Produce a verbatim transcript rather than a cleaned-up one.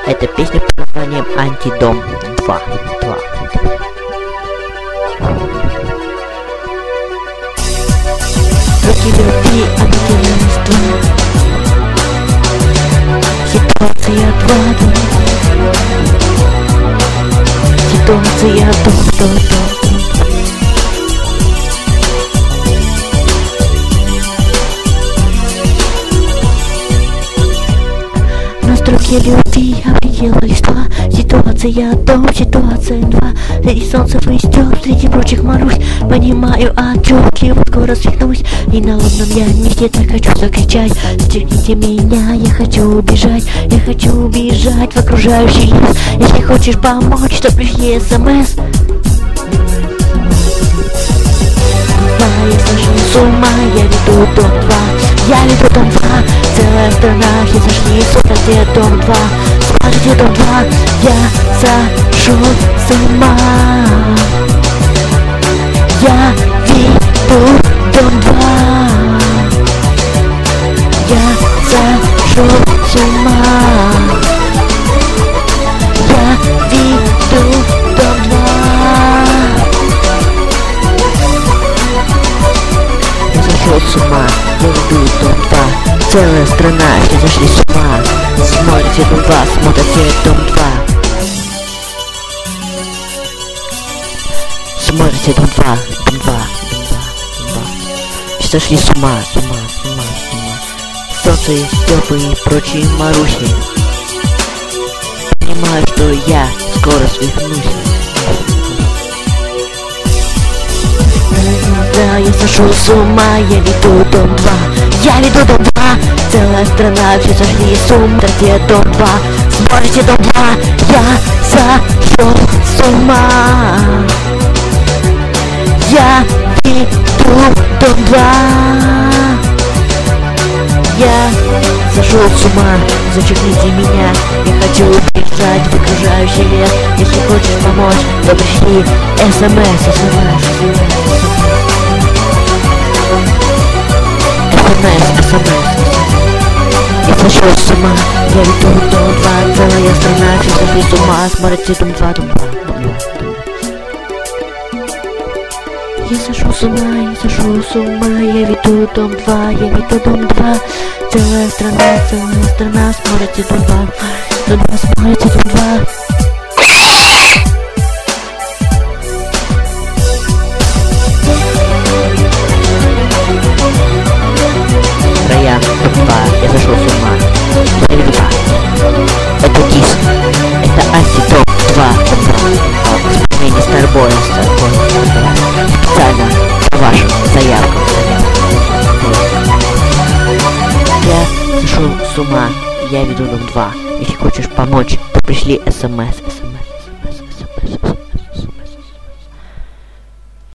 Это песня под названием Антидом два. два. Руки любви, обязательства. Ситуация два. Ситуация дом-дом-дом. Настройки любви определили два. Ситуация дом, ситуация два. Среди солнца блестет, среди прочих Марусь. Понимаю отчетливо, скоро свихнусь. И на лобном я месте так хочу закричать: зачеркните меня, я хочу убежать. Я хочу убежать в окружающий лес. Если хочешь помочь, то пришли смс. Я сошли с ума, я веду дом два. Я веду дом два. Целая страна, все сошли с ума, где дом два. Смотрите дом два. Я сошел с ума. Я веду дом два. Я сошел с ума. Я веду дом два. Я сошел с ума. Я веду дом два. Целая страна, все зашли с ума. Смотрите дом два, смотрите дом два. Смотрите дом два, дом два, дом два, дом два. Все зашли с ума, с ума, с ума, с ума. Солнце и Стёпы и прочие Маруси. Понимаю, что я скоро свихнусь. Да, я сошел с ума, я веду дом два. Я веду дом два. Целая страна, все сошли с ума. Смотрите дом два, смотрите дом два. Я сошел с ума. Я веду дом два. Я сошел с ума, зачеркните меня. Я хочу убежать в окружающий лес. Если хочешь помочь, то пришли смс, смс, смс, смс. Я сошел с ума, я веду дом два. Целая страна, все сошли с ума. Смотрите дом два, дом два, дом два. Я сошел с ума, я сошел с ума. Я веду дом два, я веду дом два. Целая страна, целая страна. Смотрите дом два, дом два, смотрите дом два. Рая, дом два, я сошел с ума. Я веду два. Это диск, это Антидом два, дом два. Вспомнение Старбоя, Старбоя. Специально по вашим заявкам. Я сошел с ума, я веду дом два. Если хочешь помочь, то пришли смс.